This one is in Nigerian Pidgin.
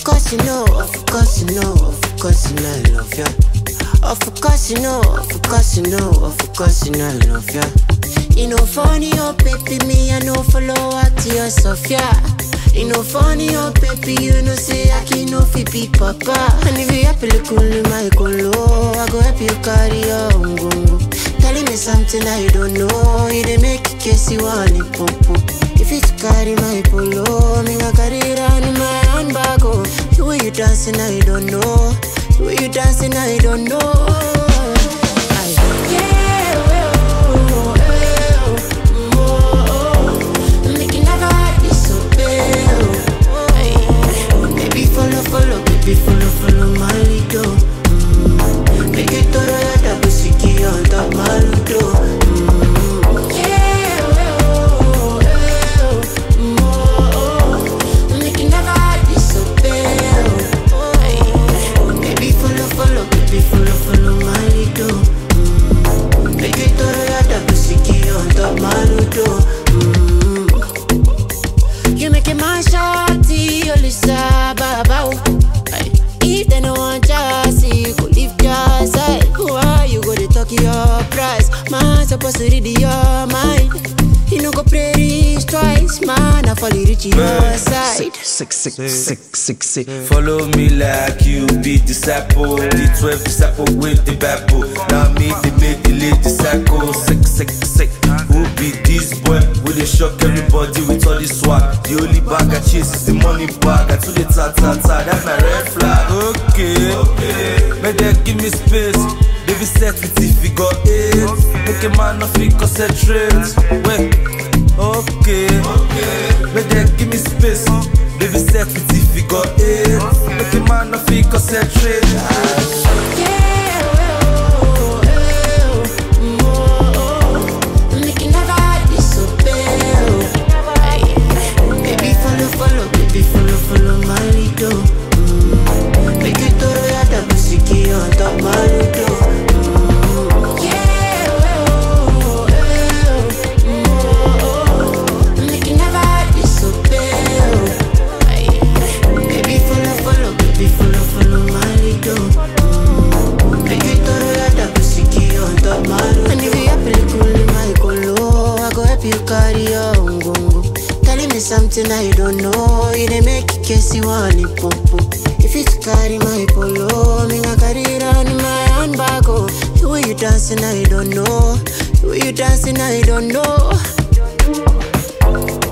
course you know, of course you know, of course you know I love ya. Of course you know, of course you know, of course you know I love ya. You know funny, oh baby, me I know follow at your Sophia. You know funny, oh baby, you know say I can no fi be papa. And if you happy look cool, my colo, I go help you carry your ungungu. Telling me something I don't know, you dey make it case you want it popo. If it's carry my polo, me I carry it on my handbag. Oh, the way you dancing I don't know, the way you dancing I don't know. Follow my lido. Make it to the double sticky on top my lido. Make it never disappear. Baby follow my lido. Make it to the double sticky on top my lido. You make it my shawty, Olisa Baba. If they no want to see you could live your side. Why you go to talk your price? Man supposed to read your mind. You no go pray this twice. Man I fall reach your side. Sick. Follow me like you be disciple. The 12 disciple with the Bible. Now me they make the late disciple. Sick. Who be this boy? Will they shock everybody with all this swag? The only bag I chase is the money bag. I told the ta. That's my red flag. Okay. Make them give me space. Baby set with the figure 8. Make a man of it concentrate. Wait. Okay. Make them give me space. Baby set with the figure 8. Make a man of it concentrate. Follow my lido. Make it to the double sticky on top my lido. Make it never disappear. Baby follow my lido. Make it to the double sticky on top my lido. And if you happy cool my colo, I go help you carry your ungungu. Telling me something I don't know, you dey make it case you want it popo. If it's carry my polo, me I carry it on my handbag. Oh, the way you dancing I don't know, the way you dancing I don't know.